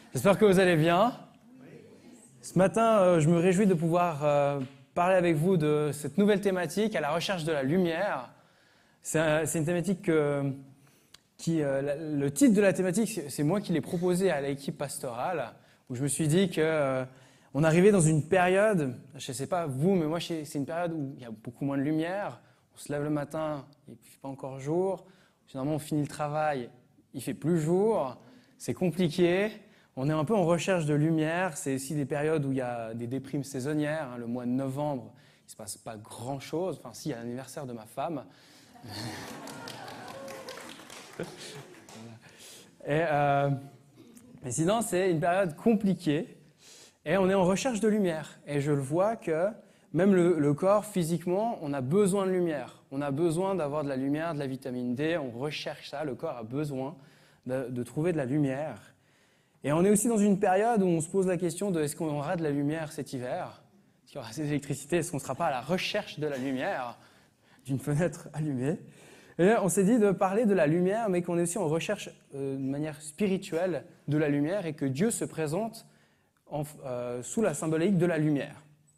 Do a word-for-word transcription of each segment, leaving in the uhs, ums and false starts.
J'espère que vous allez bien. Ce matin, euh, je me réjouis de pouvoir euh, parler avec vous de cette nouvelle thématique, à la recherche de la lumière. C'est, un, c'est une thématique que, qui, euh, la, le titre de la thématique, c'est, c'est moi qui l'ai proposé à l'équipe pastorale, où je me suis dit que euh, on arrivait dans une période, je ne sais pas vous, mais moi c'est une période où il y a beaucoup moins de lumière. On se lève le matin, il ne fait pas encore jour. Généralement, on finit le travail, il ne fait plus jour. C'est compliqué. On est un peu en recherche de lumière. C'est aussi des périodes où il y a des déprimes saisonnières. Le mois de novembre, il ne se passe pas grand-chose. Enfin, si, il y a l'anniversaire de ma femme. Et, euh, mais sinon, c'est une période compliquée. Et on est en recherche de lumière. Et je le vois que même le, le corps, physiquement, on a besoin de lumière. On a besoin d'avoir de la lumière, de la vitamine D. On recherche ça. Le corps a besoin de, de trouver de la lumière. Et on est aussi dans une période où on se pose la question de est-ce qu'on aura de la lumière cet hiver? Est-ce qu'il y aura assez d'électricité? Est-ce qu'on ne sera pas à la recherche de la lumière, d'une fenêtre allumée? Et on s'est dit de parler de la lumière, mais qu'on est aussi en recherche euh, de manière spirituelle de la lumière et que Dieu se présente en, euh, sous la symbolique de la lumière.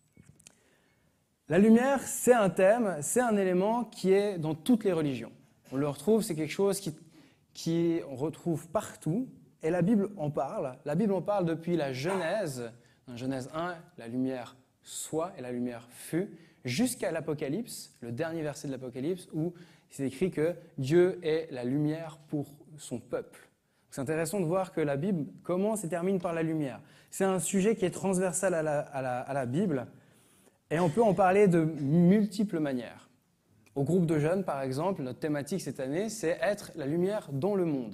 La lumière, c'est un thème, c'est un élément qui est dans toutes les religions. On le retrouve, c'est quelque chose qui, qui on retrouve partout. Et la Bible en parle. La Bible en parle depuis la Genèse. Dans Genèse un, la lumière soit et la lumière fut, jusqu'à l'Apocalypse, le dernier verset de l'Apocalypse, où c'est écrit que Dieu est la lumière pour son peuple. C'est intéressant de voir que la Bible commence et termine par la lumière. C'est un sujet qui est transversal à la, à la, à la Bible, et on peut en parler de multiples manières. Au groupe de jeunes, par exemple, notre thématique cette année, c'est être la lumière dans le monde.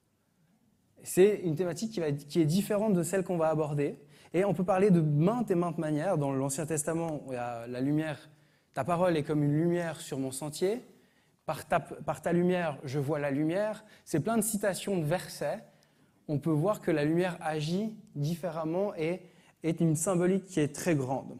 C'est une thématique qui, va, qui est différente de celle qu'on va aborder. Et on peut parler de maintes et maintes manières. Dans l'Ancien Testament, il y a la lumière, ta parole est comme une lumière sur mon sentier. Par ta, par ta lumière, je vois la lumière. C'est plein de citations de versets. On peut voir que la lumière agit différemment et est une symbolique qui est très grande.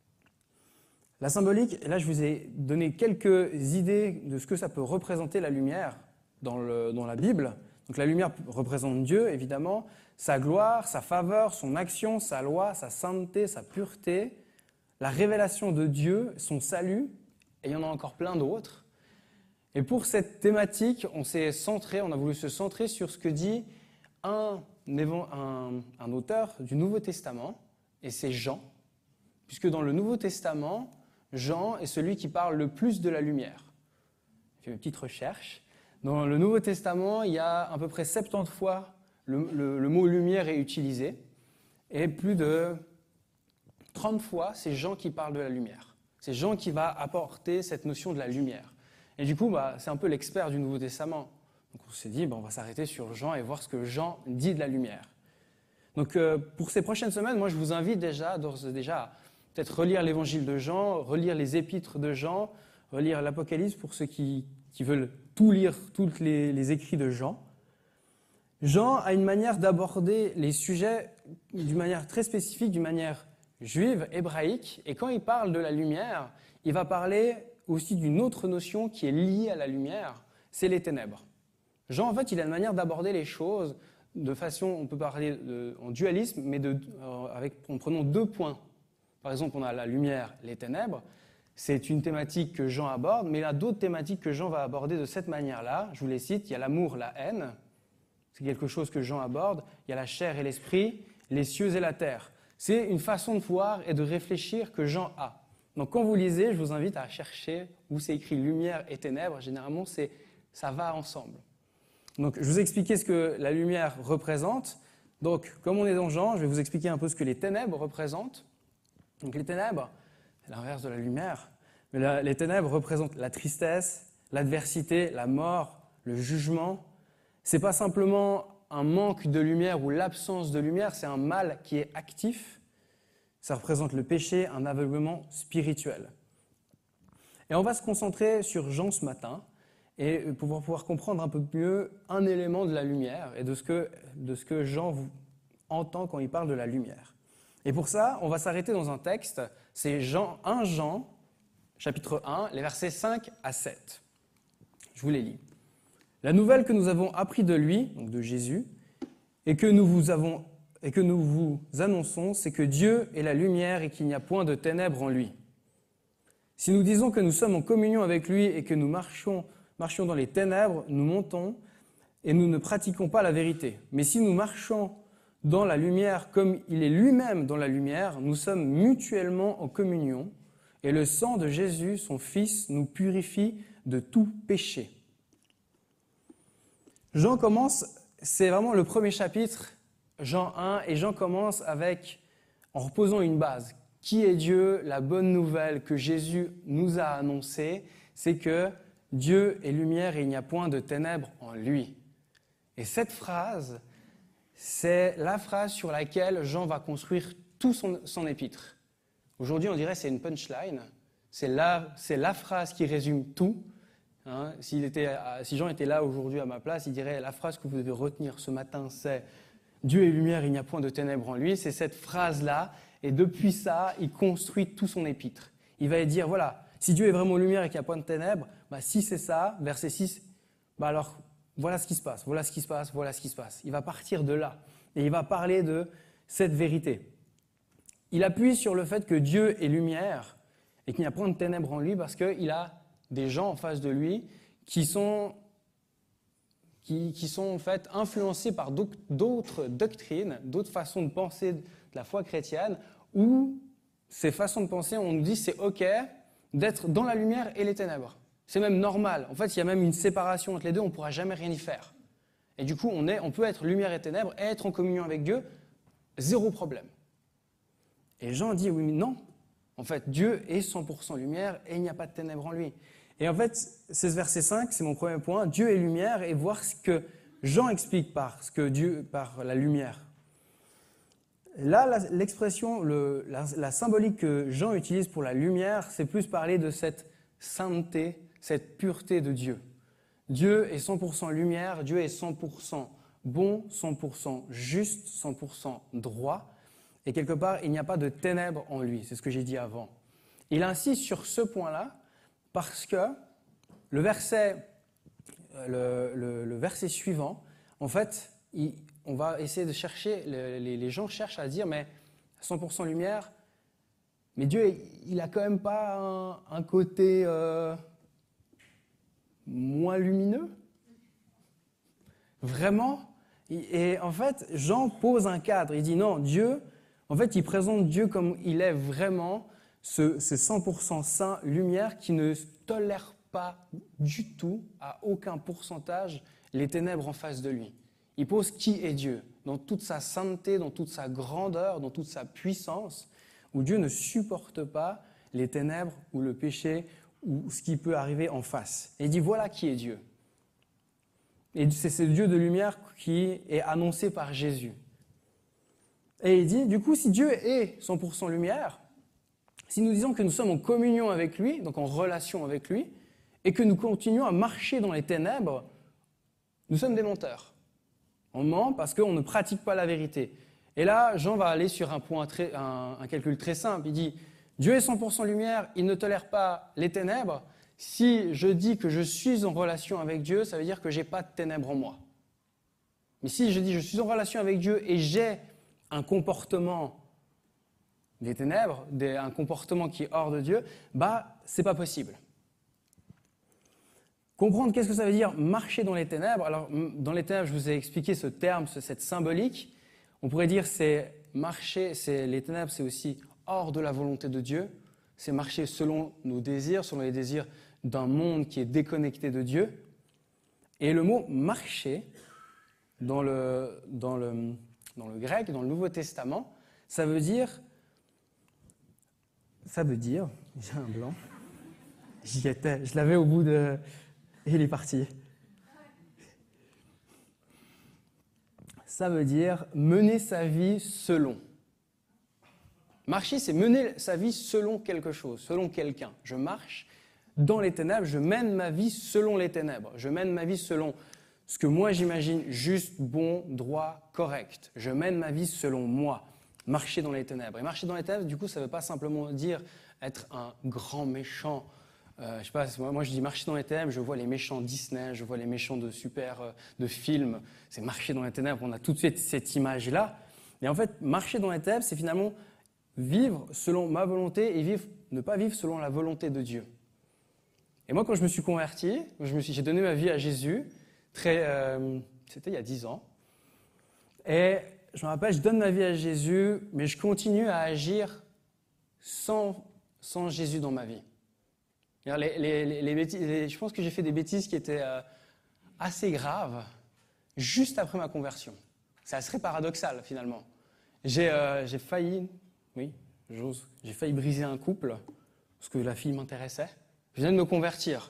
La symbolique, et là je vous ai donné quelques idées de ce que ça peut représenter la lumière dans, le, dans la Bible. Donc la lumière représente Dieu, évidemment, sa gloire, sa faveur, son action, sa loi, sa sainteté, sa pureté, la révélation de Dieu, son salut, et il y en a encore plein d'autres. Et pour cette thématique, on s'est centré, on a voulu se centrer sur ce que dit un, un, un auteur du Nouveau Testament, et c'est Jean, puisque dans le Nouveau Testament, Jean est celui qui parle le plus de la lumière. J'ai fait une petite recherche. Dans le Nouveau Testament, il y a à peu près soixante-dix fois le, le, le mot « lumière » est utilisé, et plus de trente fois, c'est Jean qui parle de la lumière. C'est Jean qui va apporter cette notion de la lumière. Et du coup, bah, c'est un peu l'expert du Nouveau Testament. Donc on s'est dit, bah, on va s'arrêter sur Jean et voir ce que Jean dit de la lumière. Donc euh, pour ces prochaines semaines, moi je vous invite déjà, d'ores et déjà à peut-être relire l'Évangile de Jean, relire les épîtres de Jean, relire l'Apocalypse pour ceux qui, qui veulent tout lire, tous les, les écrits de Jean. Jean a une manière d'aborder les sujets d'une manière très spécifique, d'une manière juive, hébraïque. Et quand il parle de la lumière, il va parler aussi d'une autre notion qui est liée à la lumière, c'est les ténèbres. Jean, en fait, il a une manière d'aborder les choses de façon, on peut parler de, en dualisme, mais de, euh, avec, en prenant deux points. Par exemple, on a la lumière, les ténèbres. C'est une thématique que Jean aborde, mais il y a d'autres thématiques que Jean va aborder de cette manière-là. Je vous les cite. Il y a l'amour, la haine. C'est quelque chose que Jean aborde. Il y a la chair et l'esprit, les cieux et la terre. C'est une façon de voir et de réfléchir que Jean a. Donc quand vous lisez, je vous invite à chercher où c'est écrit lumière et ténèbres. Généralement, c'est, ça va ensemble. Donc je vous ai expliqué ce que la lumière représente. Donc comme on est dans Jean, je vais vous expliquer un peu ce que les ténèbres représentent. Donc les ténèbres, c'est l'inverse de la lumière. Mais la, les ténèbres représentent la tristesse, l'adversité, la mort, le jugement. C'est pas simplement un manque de lumière ou l'absence de lumière, c'est un mal qui est actif. Ça représente le péché, un aveuglement spirituel. Et on va se concentrer sur Jean ce matin et pouvoir, pouvoir comprendre un peu mieux un élément de la lumière et de ce que, de ce que Jean entend quand il parle de la lumière. Et pour ça, on va s'arrêter dans un texte, c'est Jean, premier Jean, chapitre un, les versets cinq à sept. Je vous les lis. « La nouvelle que nous avons appris de lui, donc de Jésus, et que nous vous avons et que nous vous annonçons, c'est que Dieu est la lumière et qu'il n'y a point de ténèbres en lui. Si nous disons que nous sommes en communion avec lui et que nous marchons, marchions dans les ténèbres, nous montons et nous ne pratiquons pas la vérité. Mais si nous marchons dans la lumière comme il est lui-même dans la lumière, nous sommes mutuellement en communion et le sang de Jésus, son Fils, nous purifie de tout péché. Jean commence, c'est vraiment le premier chapitre, Jean un, et Jean commence avec, en reposant une base. Qui est Dieu? La bonne nouvelle que Jésus nous a annoncée, c'est que Dieu est lumière et il n'y a point de ténèbres en lui. Et cette phrase, c'est la phrase sur laquelle Jean va construire tout son, son épître. Aujourd'hui, on dirait que c'est une punchline, c'est la, c'est la phrase qui résume tout. Hein, s'il était, si Jean était là aujourd'hui à ma place, il dirait la phrase que vous devez retenir ce matin, c'est « Dieu est lumière, il n'y a point de ténèbres en lui ». C'est cette phrase-là, et depuis ça, il construit tout son épître. Il va dire, voilà, si Dieu est vraiment lumière et qu'il n'y a point de ténèbres, bah, si c'est ça, verset six, bah alors voilà ce qui se passe, voilà ce qui se passe, voilà ce qui se passe. Il va partir de là, et il va parler de cette vérité. Il appuie sur le fait que Dieu est lumière, et qu'il n'y a point de ténèbres en lui, parce qu'il a des gens en face de lui qui sont, qui, qui sont en fait influencés par d'autres doctrines, d'autres façons de penser de la foi chrétienne, où ces façons de penser, on nous dit c'est ok d'être dans la lumière et les ténèbres. C'est même normal. En fait, il y a même une séparation entre les deux, on ne pourra jamais rien y faire. Et du coup, on, est, on peut être lumière et ténèbres et être en communion avec Dieu, zéro problème. Et Jean dit oui, mais non. En fait, Dieu est cent pour cent lumière et il n'y a pas de ténèbres en lui. Et en fait, c'est ce verset cinq, c'est mon premier point. Dieu est lumière et voir ce que Jean explique par, ce que Dieu, par la lumière. Là, la, l'expression, le, la, la symbolique que Jean utilise pour la lumière, c'est plus parler de cette sainteté, cette pureté de Dieu. Dieu est cent pour cent lumière, Dieu est cent pour cent bon, cent pour cent juste, cent pour cent droit. Et quelque part, il n'y a pas de ténèbres en lui, c'est ce que j'ai dit avant. Il insiste sur ce point-là parce que le verset, le, le, le verset suivant, en fait, il, on va essayer de chercher, les, les gens cherchent à dire, mais cent pour cent lumière, mais Dieu, il n'a quand même pas un, un côté euh, moins lumineux? Vraiment? Et en fait, Jean pose un cadre, il dit non, Dieu... En fait, il présente Dieu comme il est vraiment, ce, ce cent pour cent saint, lumière, qui ne tolère pas du tout, à aucun pourcentage, les ténèbres en face de lui. Il pose qui est Dieu, dans toute sa sainteté, dans toute sa grandeur, dans toute sa puissance, où Dieu ne supporte pas les ténèbres ou le péché ou ce qui peut arriver en face. Et il dit voilà qui est Dieu. Et c'est ce Dieu de lumière qui est annoncé par Jésus. Et il dit, du coup, si Dieu est cent pour cent lumière, si nous disons que nous sommes en communion avec lui, donc en relation avec lui, et que nous continuons à marcher dans les ténèbres, nous sommes des menteurs. On ment parce qu'on ne pratique pas la vérité. Et là, Jean va aller sur un point très, un, un calcul très simple. Il dit, Dieu est cent pour cent lumière, il ne tolère pas les ténèbres. Si je dis que je suis en relation avec Dieu, ça veut dire que je n'ai pas de ténèbres en moi. Mais si je dis je suis en relation avec Dieu et j'ai un comportement des ténèbres, des, un comportement qui est hors de Dieu, bah, c'est pas possible. Comprendre qu'est-ce que ça veut dire marcher dans les ténèbres. Alors, dans les ténèbres, je vous ai expliqué ce terme, cette symbolique. On pourrait dire c'est marcher, c'est les ténèbres, c'est aussi hors de la volonté de Dieu. C'est marcher selon nos désirs, selon les désirs d'un monde qui est déconnecté de Dieu. Et le mot marcher, dans le, dans le Dans le grec, dans le Nouveau Testament, ça veut dire, ça veut dire, j'ai un blanc, j'y étais, je l'avais au bout de, et il est parti. Ça veut dire mener sa vie selon. Marcher, c'est mener sa vie selon quelque chose, selon quelqu'un. Je marche dans les ténèbres, je mène ma vie selon les ténèbres, je mène ma vie selon ce que moi j'imagine juste, bon, droit, correct. Je mène ma vie selon moi, marcher dans les ténèbres. Et marcher dans les ténèbres, du coup, ça ne veut pas simplement dire être un grand méchant. Euh, je sais pas, moi, moi je dis marcher dans les ténèbres, je vois les méchants Disney, je vois les méchants de super, euh, de films. C'est marcher dans les ténèbres, on a tout de suite cette image-là. Et en fait, marcher dans les ténèbres, c'est finalement vivre selon ma volonté et vivre, ne pas vivre selon la volonté de Dieu. Et moi, quand je me suis converti, je me suis, j'ai donné ma vie à Jésus, très, euh, c'était il y a dix ans. Et je me rappelle, je donne ma vie à Jésus, mais je continue à agir sans, sans Jésus dans ma vie. Les, les, les, les bêtises, les, je pense que j'ai fait des bêtises qui étaient euh, assez graves juste après ma conversion. C'est assez paradoxal, finalement. J'ai, euh, j'ai failli, oui, j'ose, j'ai failli briser un couple parce que la fille m'intéressait. Je viens de me convertir.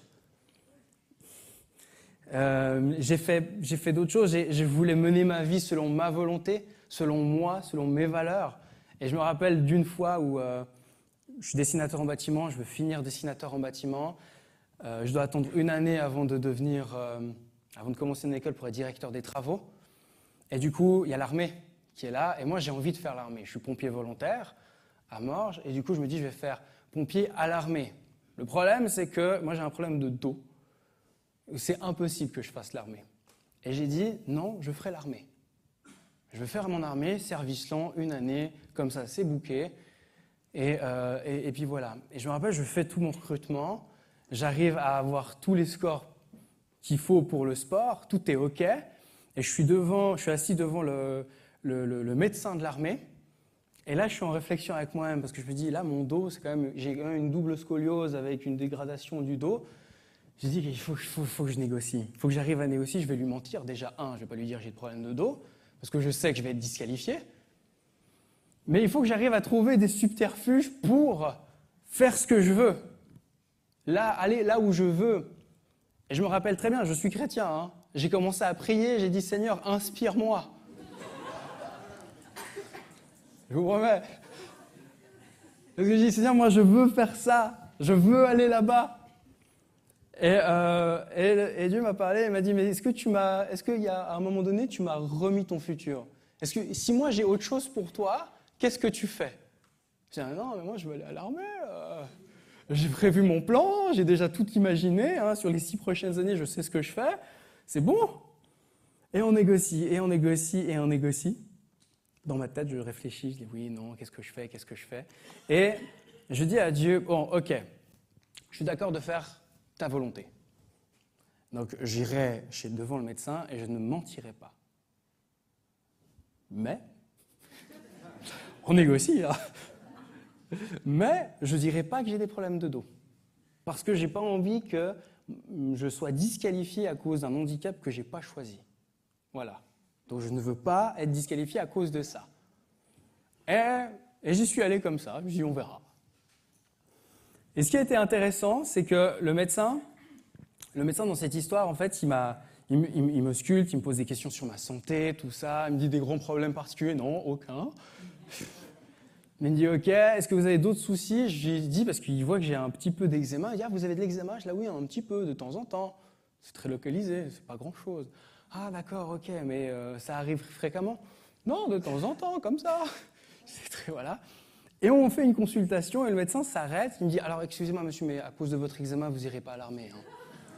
Euh, j'ai fait, j'ai fait d'autres choses. J'ai, je voulais mener ma vie selon ma volonté, selon moi, selon mes valeurs. Et je me rappelle d'une fois où euh, je suis dessinateur en bâtiment, je veux finir dessinateur en bâtiment. Euh, je dois attendre une année avant de devenir, euh, avant de commencer une école pour être directeur des travaux. Et du coup, il y a l'armée qui est là. Et moi, j'ai envie de faire l'armée. Je suis pompier volontaire à Morges. Et du coup, je me dis, je vais faire pompier à l'armée. Le problème, c'est que moi, j'ai un problème de dos. C'est impossible que je fasse l'armée. Et j'ai dit, non, je ferai l'armée. Je vais faire mon armée, service long, une année, comme ça, c'est booké. Et, euh, et, et puis voilà. Et je me rappelle, je fais tout mon recrutement. J'arrive à avoir tous les scores qu'il faut pour le sport. Tout est OK. Et je suis, devant, je suis assis devant le, le, le, le médecin de l'armée. Et là, je suis en réflexion avec moi-même parce que je me dis, là, mon dos, c'est quand même, j'ai quand même une double scoliose avec une dégradation du dos. Je dis qu'il faut, faut, faut que je négocie. Il faut que j'arrive à négocier. Je vais lui mentir. Déjà, un, je ne vais pas lui dire que j'ai des problèmes de dos parce que je sais que je vais être disqualifié. Mais il faut que j'arrive à trouver des subterfuges pour faire ce que je veux. Là, aller là où je veux. Et je me rappelle très bien, je suis chrétien. Hein. J'ai commencé à prier, j'ai dit, Seigneur, inspire-moi. Je vous promets. Parce que j'ai dit, Seigneur, moi, je veux faire ça. Je veux aller là-bas. Et, euh, et, et Dieu m'a parlé, il m'a dit, mais est-ce que tu m'as, est-ce qu'il y a, à un moment donné, tu m'as remis ton futur? Est-ce que, si moi, j'ai autre chose pour toi, qu'est-ce que tu fais? Je dis, non, mais moi, je veux aller à l'armée. Euh, j'ai prévu mon plan, j'ai déjà tout imaginé. Hein, sur les six prochaines années, je sais ce que je fais. C'est bon. Et on négocie, et on négocie, et on négocie. Dans ma tête, je réfléchis, je dis oui, non, qu'est-ce que je fais, qu'est-ce que je fais? Et je dis à Dieu, bon, ok, je suis d'accord de faire ta volonté. Donc, j'irai chez devant le médecin et je ne mentirai pas. Mais, on négocie, là. Mais, je ne dirai pas que j'ai des problèmes de dos. Parce que je n'ai pas envie que je sois disqualifié à cause d'un handicap que je n'ai pas choisi. Voilà. Donc, je ne veux pas être disqualifié à cause de ça. Et, et j'y suis allé comme ça. Je me suis dit, on verra. Et ce qui a été intéressant, c'est que le médecin, le médecin dans cette histoire, en fait, il, m'a, il, il, il me sculpte, il me pose des questions sur ma santé, tout ça. Il me dit des grands problèmes particuliers. Non, aucun. Il me dit, OK, est-ce que vous avez d'autres soucis? Je lui dis, parce qu'il voit que j'ai un petit peu d'eczéma. Il dit, ah, vous avez de l'eczéma? Je dis, oui, un petit peu, de temps en temps. C'est très localisé, c'est pas grand-chose. Ah, d'accord, OK, mais euh, ça arrive fréquemment? Non, de temps en temps, comme ça. C'est très, voilà. Et on fait une consultation et le médecin s'arrête. Il me dit, alors, excusez-moi, monsieur, mais à cause de votre eczéma, vous n'irez pas à l'armée. Hein.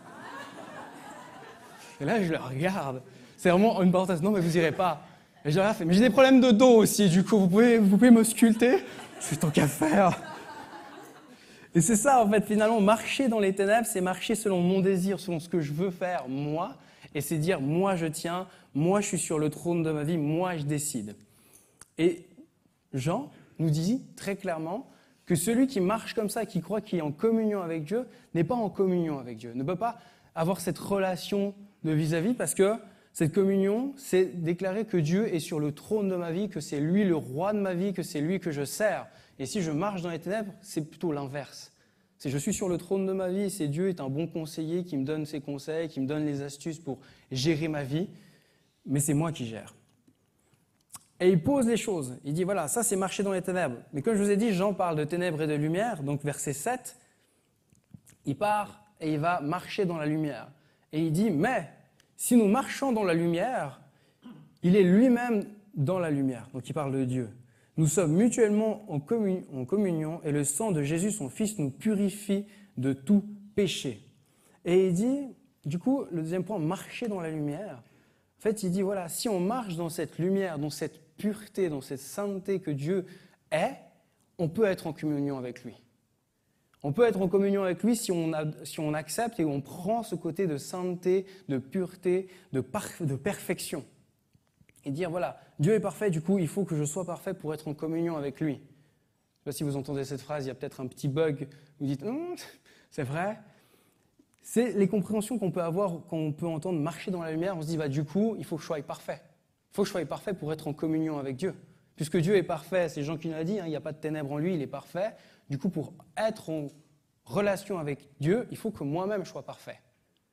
Et là, je le regarde. C'est vraiment une parenthèse. Non, mais vous n'irez pas. Et je leur ai fait, mais j'ai des problèmes de dos aussi, du coup, vous pouvez, vous pouvez me sculpter? C'est tant qu'à faire. Et c'est ça, en fait, finalement, marcher dans les ténèbres, c'est marcher selon mon désir, selon ce que je veux faire, moi, et c'est dire, moi, je tiens, moi, je suis sur le trône de ma vie, moi, je décide. Et Jean nous dit très clairement que celui qui marche comme ça, qui croit qu'il est en communion avec Dieu, n'est pas en communion avec Dieu, ne peut pas avoir cette relation de vis-à-vis, parce que cette communion, c'est déclarer que Dieu est sur le trône de ma vie, que c'est lui le roi de ma vie, que c'est lui que je sers. Et si je marche dans les ténèbres, c'est plutôt l'inverse. C'est je suis sur le trône de ma vie, c'est Dieu est un bon conseiller qui me donne ses conseils, qui me donne les astuces pour gérer ma vie, mais c'est moi qui gère. Et il pose les choses. Il dit, voilà, ça c'est marcher dans les ténèbres. Mais comme je vous ai dit, Jean parle de ténèbres et de lumière, donc verset sept, il part et il va marcher dans la lumière. Et il dit, mais si nous marchons dans la lumière, il est lui-même dans la lumière. Donc il parle de Dieu. Nous sommes mutuellement en, commun- en communion et le sang de Jésus, son Fils, nous purifie de tout péché. Et il dit, du coup, le deuxième point, marcher dans la lumière. En fait, il dit, voilà, si on marche dans cette lumière, dans cette pureté, dans cette sainteté que Dieu est, on peut être en communion avec lui. On peut être en communion avec lui si on, a, si on accepte et on prend ce côté de sainteté, de pureté, de, par, de perfection. Et dire, voilà, Dieu est parfait, du coup, il faut que je sois parfait pour être en communion avec lui. Je ne sais pas si vous entendez cette phrase, il y a peut-être un petit bug, vous dites, hm, c'est vrai. C'est les compréhensions qu'on peut avoir quand on peut entendre marcher dans la lumière. On se dit, bah, du coup, il faut que je sois parfait. Il faut que je sois parfait pour être en communion avec Dieu. Puisque Dieu est parfait, c'est Jean qui nous l'a dit, hein, il n'y a pas de ténèbres en lui, il est parfait. Du coup, pour être en relation avec Dieu, il faut que moi-même je sois parfait.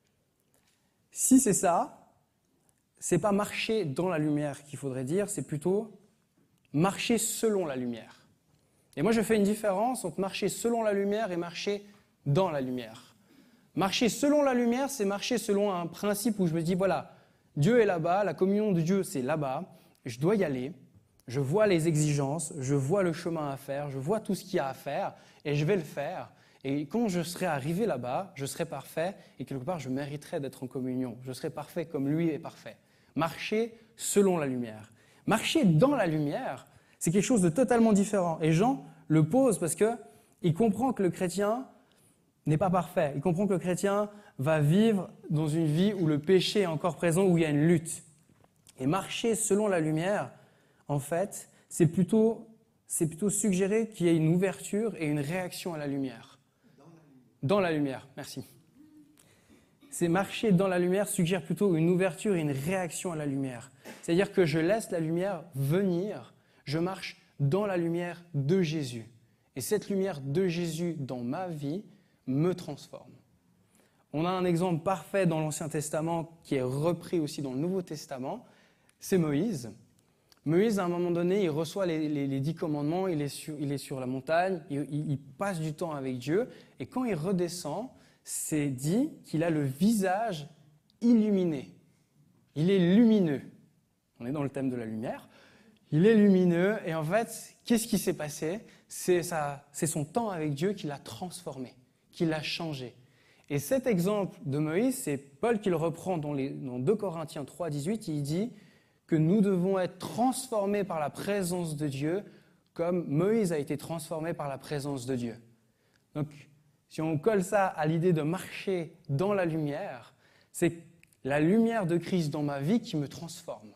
Si c'est ça, c'est pas marcher dans la lumière qu'il faudrait dire, c'est plutôt marcher selon la lumière. Et moi, je fais une différence entre marcher selon la lumière et marcher dans la lumière. Marcher selon la lumière, c'est marcher selon un principe où je me dis, voilà, Dieu est là-bas, la communion de Dieu, c'est là-bas, je dois y aller, je vois les exigences, je vois le chemin à faire, je vois tout ce qu'il y a à faire, et je vais le faire. Et quand je serai arrivé là-bas, je serai parfait, et quelque part, je mériterai d'être en communion. Je serai parfait comme lui est parfait. Marcher selon la lumière. Marcher dans la lumière, c'est quelque chose de totalement différent. Et Jean le pose parce qu'il comprend que le chrétien n'est pas parfait. Il comprend que le chrétien va vivre dans une vie où le péché est encore présent, où il y a une lutte. Et marcher selon la lumière, en fait, c'est plutôt, c'est plutôt suggérer qu'il y ait une ouverture et une réaction à la lumière. Dans la lumière, merci. C'est marcher dans la lumière suggère plutôt une ouverture et une réaction à la lumière. C'est-à-dire que je laisse la lumière venir, je marche dans la lumière de Jésus. Et cette lumière de Jésus dans ma vie me transforme. On a un exemple parfait dans l'Ancien Testament qui est repris aussi dans le Nouveau Testament, c'est Moïse. Moïse, à un moment donné, il reçoit les, les, les dix commandements, il est sur, il est sur la montagne, il, il, il passe du temps avec Dieu, et quand il redescend, c'est dit qu'il a le visage illuminé. Il est lumineux. On est dans le thème de la lumière. Il est lumineux, et en fait, qu'est-ce qui s'est passé ? C'est, ça, c'est son temps avec Dieu qui l'a transformé, qui l'a changé. Et cet exemple de Moïse, c'est Paul qui le reprend dans, les, dans deux Corinthiens trois, dix-huit, il dit que nous devons être transformés par la présence de Dieu, comme Moïse a été transformé par la présence de Dieu. Donc, si on colle ça à l'idée de marcher dans la lumière, c'est la lumière de Christ dans ma vie qui me transforme.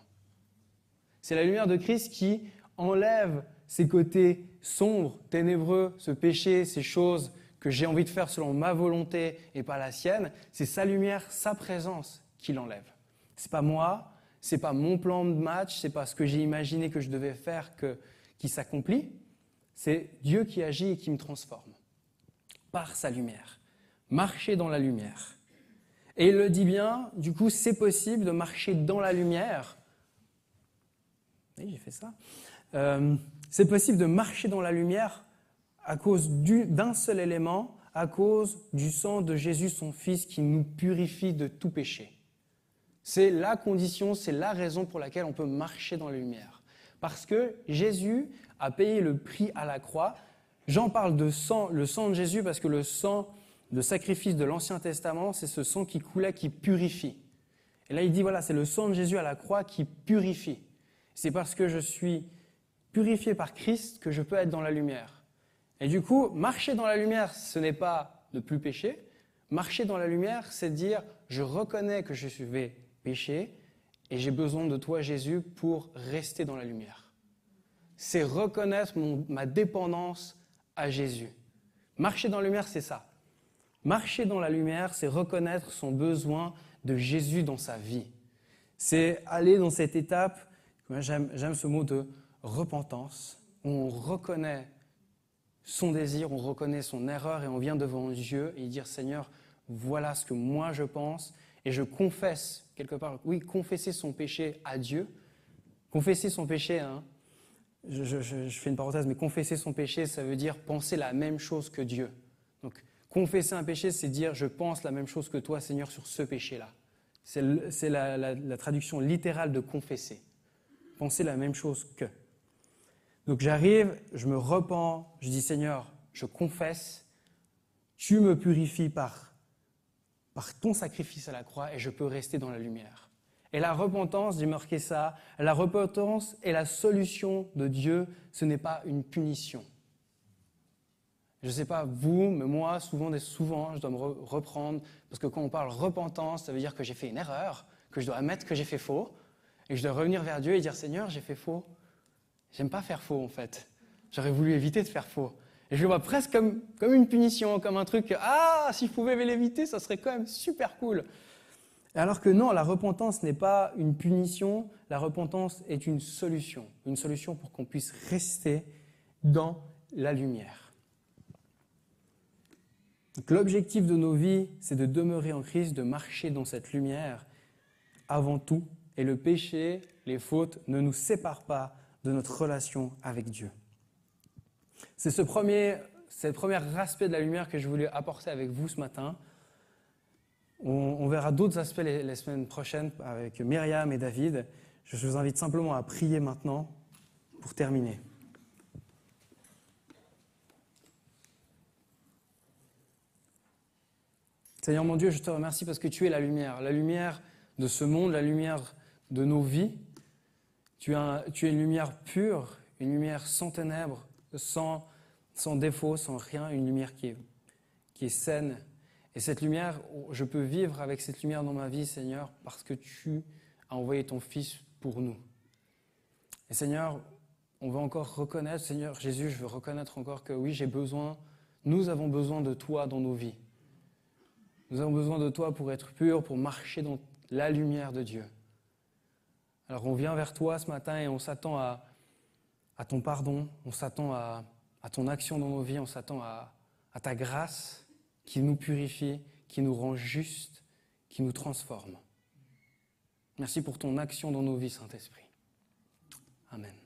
C'est la lumière de Christ qui enlève ces côtés sombres, ténébreux, ce péché, ces choses que j'ai envie de faire selon ma volonté et pas la sienne. C'est sa lumière, sa présence qui l'enlève. C'est pas moi, c'est pas mon plan de match, c'est pas ce que j'ai imaginé que je devais faire que, qui s'accomplit. C'est Dieu qui agit et qui me transforme par sa lumière. Marcher dans la lumière. Et il le dit bien, du coup, c'est possible de marcher dans la lumière. Oui, j'ai fait ça. Euh, c'est possible de marcher dans la lumière à cause du, d'un seul élément, à cause du sang de Jésus, son Fils, qui nous purifie de tout péché. C'est la condition, c'est la raison pour laquelle on peut marcher dans la lumière. Parce que Jésus a payé le prix à la croix. Jean parle de sang, le sang de Jésus, parce que le sang de sacrifice de l'Ancien Testament, c'est ce sang qui coulait, qui purifie. Et là, il dit, voilà, c'est le sang de Jésus à la croix qui purifie. C'est parce que je suis purifié par Christ que je peux être dans la lumière. Et du coup, marcher dans la lumière, ce n'est pas ne plus pécher. Marcher dans la lumière, c'est dire, je reconnais que je vais pécher et j'ai besoin de toi, Jésus, pour rester dans la lumière. C'est reconnaître mon, ma dépendance à Jésus. Marcher dans la lumière, c'est ça. Marcher dans la lumière, c'est reconnaître son besoin de Jésus dans sa vie. C'est aller dans cette étape, j'aime, j'aime ce mot de repentance, où on reconnaît son désir, on reconnaît son erreur et on vient devant Dieu et dire, Seigneur, voilà ce que moi je pense et je confesse, quelque part, oui, confesser son péché à Dieu. Confesser son péché, hein, je, je, je fais une parenthèse, mais confesser son péché, ça veut dire penser la même chose que Dieu. Donc, confesser un péché, c'est dire, je pense la même chose que toi, Seigneur, sur ce péché-là. C'est, le, c'est la, la, la traduction littérale de confesser. Penser la même chose que. Donc j'arrive, je me repens, je dis Seigneur, je confesse, tu me purifies par, par ton sacrifice à la croix et je peux rester dans la lumière. Et la repentance, j'ai marqué ça, la repentance est la solution de Dieu, ce n'est pas une punition. Je ne sais pas vous, mais moi, souvent, souvent, je dois me reprendre, parce que quand on parle repentance, ça veut dire que j'ai fait une erreur, que je dois admettre que j'ai fait faux, et que je dois revenir vers Dieu et dire « Seigneur, j'ai fait faux. J'aime pas faire faux, en fait. J'aurais voulu éviter de faire faux. » Et je le vois presque comme, comme une punition, comme un truc que « Ah, si je pouvais l'éviter, ça serait quand même super cool. » Alors que non, la repentance n'est pas une punition, la repentance est une solution. Une solution pour qu'on puisse rester dans la lumière. Donc, l'objectif de nos vies, c'est de demeurer en Christ, de marcher dans cette lumière avant tout. Et le péché, les fautes, ne nous séparent pas de notre relation avec Dieu. C'est ce premier, c'est le premier aspect de la lumière que je voulais apporter avec vous ce matin. On, on verra d'autres aspects les, les semaines prochaines avec Myriam et David. Je vous invite simplement à prier maintenant pour terminer. Seigneur mon Dieu, je te remercie parce que tu es la lumière, la lumière de ce monde, la lumière de nos vies. Tu, as, tu es une lumière pure, une lumière sans ténèbres, sans, sans défaut, sans rien, une lumière qui est, qui est saine. Et cette lumière, je peux vivre avec cette lumière dans ma vie, Seigneur, parce que tu as envoyé ton Fils pour nous. Et Seigneur, on veut encore reconnaître, Seigneur Jésus, je veux reconnaître encore que oui, j'ai besoin, nous avons besoin de toi dans nos vies. Nous avons besoin de toi pour être purs, pour marcher dans la lumière de Dieu. Alors on vient vers toi ce matin et on s'attend à, à ton pardon, on s'attend à, à ton action dans nos vies, on s'attend à, à ta grâce qui nous purifie, qui nous rend justes, qui nous transforme. Merci pour ton action dans nos vies, Saint-Esprit. Amen.